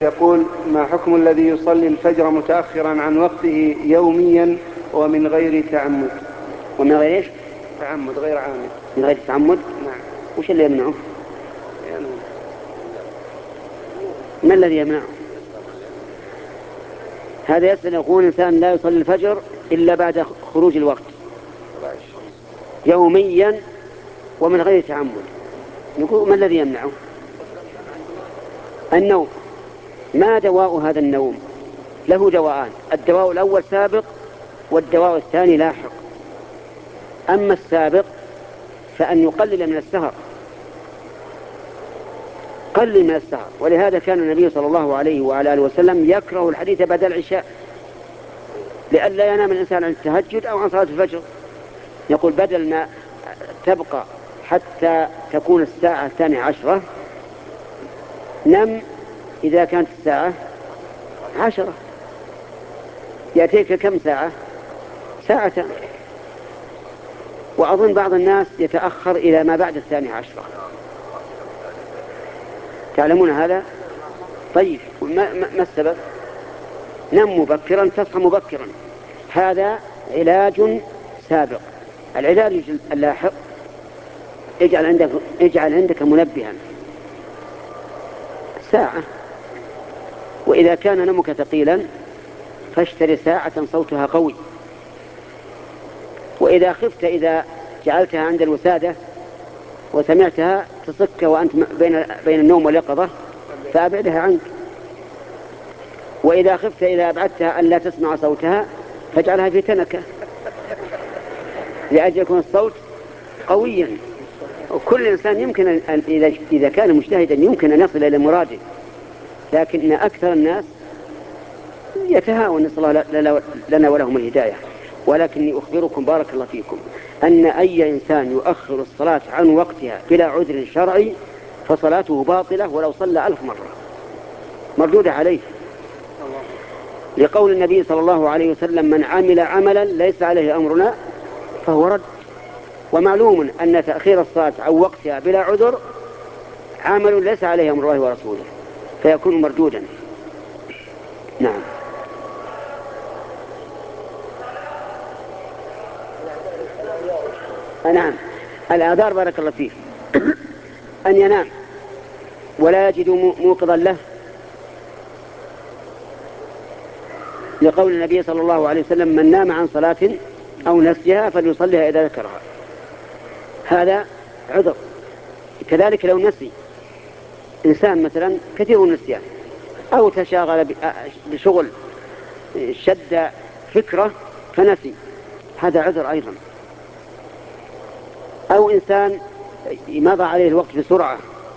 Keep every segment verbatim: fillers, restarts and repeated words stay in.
يقول: ما حكم الذي يصلي الفجر متأخرا عن وقته يوميا ومن غير تعمد؟ ومن غير إيش؟ تعمد، غير عامد. من غير تعمد؟ نعم. وش اللي يمنعه؟ يعني ما الذي يمنعه؟ هذا يسأل، يقول إنسان لا يصلي الفجر إلا بعد خروج الوقت يوميا ومن غير تعمد، نقول ما الذي يمنعه؟ النوم. ما دواء هذا النوم؟ له دواءان، الدواء الأول سابق والدواء الثاني لاحق. أما السابق فأن يقلل من السهر، قلل من السهر، ولهذا كان النبي صلى الله عليه وعلى آله وسلم يكره الحديث بعد العشاء لئلا ينام الإنسان عن التهجد أو عن صلاة الفجر. يقول بدل ما تبقى حتى تكون الساعة الثانية عشرة نم إذا كانت الساعة عشرة، يأتيك كم ساعة؟ ساعة. وأظن بعض الناس يتأخر إلى ما بعد الثانية عشرة، تعلمون هذا؟ طيب ما, ما السبب؟ نم مبكرا تصحى مبكرا، هذا علاج سابق. العلاج اللاحق اجعل عندك, اجعل عندك منبها ساعة، وإذا كان نومك ثقيلا فاشتري ساعة صوتها قوي، وإذا خفت إذا جعلتها عند الوسادة وسمعتها تصك وأنت بين, بين النوم واليقظة فأبعدها عنك، وإذا خفت إذا أبعدتها أن لا تسمع صوتها فاجعلها في تنكة لأجل يكون الصوت قويا. وكل إنسان يمكن أن إذا كان مجتهدا يمكن أن يصل إلى مراده، لكن أكثر الناس يتهاون، نسأل الله لنا ولهم الهداية. ولكني أخبركم بارك الله فيكم أن أي إنسان يؤخر الصلاة عن وقتها بلا عذر شرعي فصلاته باطلة ولو صلى ألف مرة مردودة عليه، لقول النبي صلى الله عليه وسلم: من عمل عملا ليس عليه أمرنا فهو رد. ومعلوم أن تأخير الصلاة عن وقتها بلا عذر عمل ليس عليه أمر الله ورسوله فيكون مردودا. نعم. نعم. الآثار بارك الله فيه أن ينام ولا يجد موقظا له، لقول النبي صلى الله عليه وسلم: من نام عن صلاة أو نسيها فليصليها إذا ذكرها، هذا عذر. كذلك لو نسي إنسان مثلا كثير النسيان أو تشاغل بشغل شد فكرة فنسي، هذا عذر أيضا. أو إنسان مضى عليه الوقت بسرعة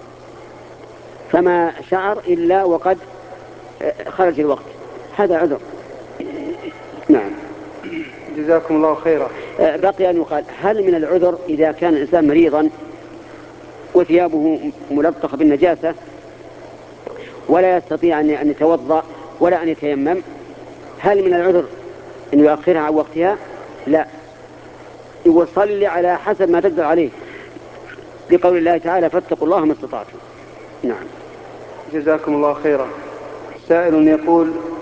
فما شعر إلا وقد خرج الوقت، هذا عذر. نعم. جزاكم الله خيرا. بقي أن يقال: هل من العذر إذا كان الإنسان مريضا وثيابه ملطخة بالنجاسة ولا يستطيع أن يتوضأ ولا أن يتيمم، هل من العذر أن يؤخرها عن وقتها؟ لا، يصلي على حسب ما تقدر عليه، لقول الله تعالى: فاتقوا الله ما استطعتم. نعم. جزاكم الله خيرا. سائل يقول: